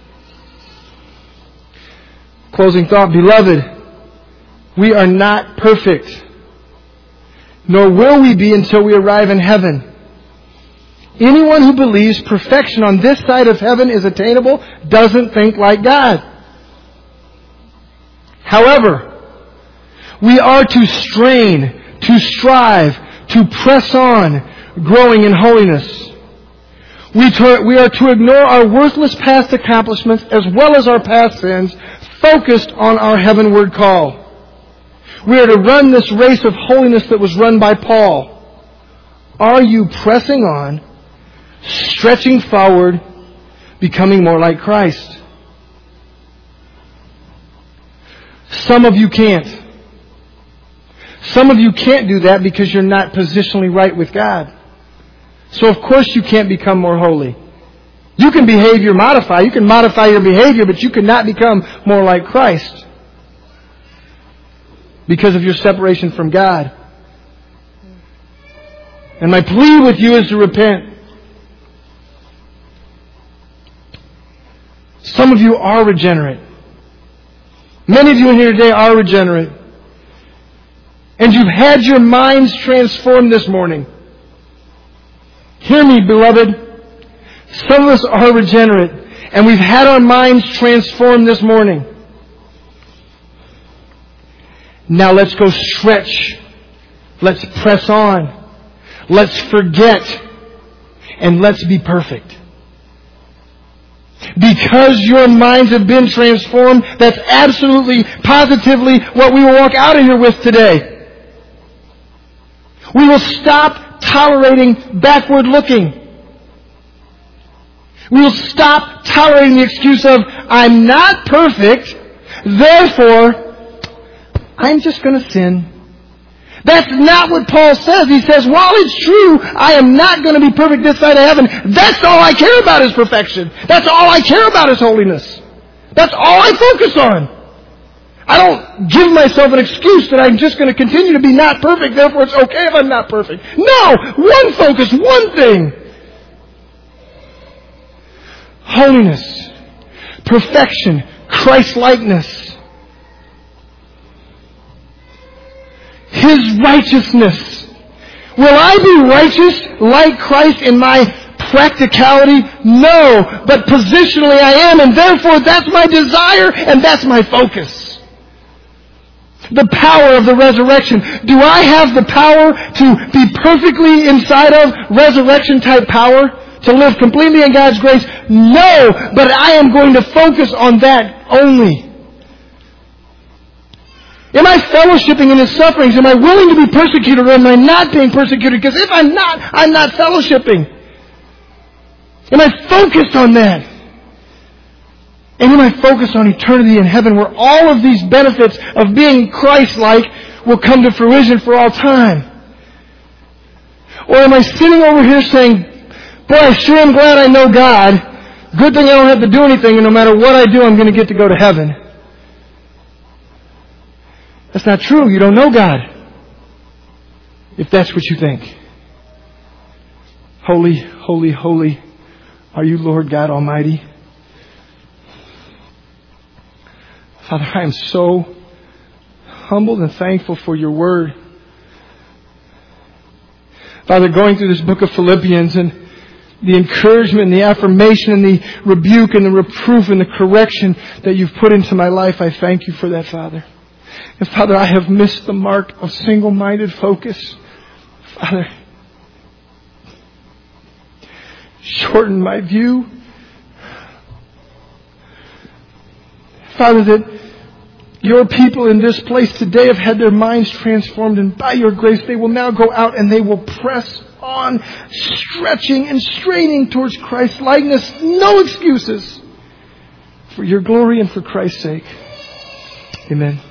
Closing thought, beloved, we are not perfect, nor will we be until we arrive in heaven. Anyone who believes perfection on this side of heaven is attainable doesn't think like God. However, we are to strain, to strive, to press on, growing in holiness. We, to, we are to ignore our worthless past accomplishments as well as our past sins, focused on our heavenward call. We are to run this race of holiness that was run by Paul. Are you pressing on, stretching forward, becoming more like Christ? Some of you can't. Some of you can't do that because you're not positionally right with God. So of course you can't become more holy. You can behavior modify. You can modify your behavior, but you cannot become more like Christ because of your separation from God. And my plea with you is to repent. Some of you are regenerate. Many of you in here today are regenerate. And you've had your minds transformed this morning. Hear me, beloved. Some of us are regenerate, and we've had our minds transformed this morning. Now let's go stretch. Let's press on. Let's forget. And let's be perfect. Because your minds have been transformed, that's absolutely, positively what we will walk out of here with today. We will stop tolerating backward looking. We will stop tolerating the excuse of, I'm not perfect, therefore, I'm just going to sin. That's not what Paul says. He says, while it's true, I am not going to be perfect this side of heaven. That's all I care about is perfection. That's all I care about is holiness. That's all I focus on. I don't give myself an excuse that I'm just going to continue to be not perfect, therefore it's okay if I'm not perfect. No! One focus, one thing. Holiness. Perfection. Christ-likeness. His righteousness. Will I be righteous like Christ in my practicality? No. But positionally I am, and therefore that's my desire and that's my focus. The power of the resurrection. Do I have the power to be perfectly inside of resurrection type power? To live completely in God's grace? No. But I am going to focus on that only. Am I fellowshipping in His sufferings? Am I willing to be persecuted, or am I not being persecuted? Because if I'm not, I'm not fellowshipping. Am I focused on that? And am I focused on eternity in heaven, where all of these benefits of being Christ-like will come to fruition for all time? Or am I sitting over here saying, boy, I sure am glad I know God. Good thing I don't have to do anything, and no matter what I do, I'm going to get to go to heaven. That's not true. You don't know God, if that's what you think. Holy, holy, holy are you, Lord God Almighty. Father, I am so humbled and thankful for your word. Father, going through this book of Philippians and the encouragement and the affirmation and the rebuke and the reproof and the correction that you've put into my life, I thank you for that, Father. And Father, I have missed the mark of single-minded focus. Father, shorten my view. Father, that your people in this place today have had their minds transformed, and by your grace they will now go out and they will press on, stretching and straining towards Christ's likeness. No excuses. For your glory and for Christ's sake. Amen.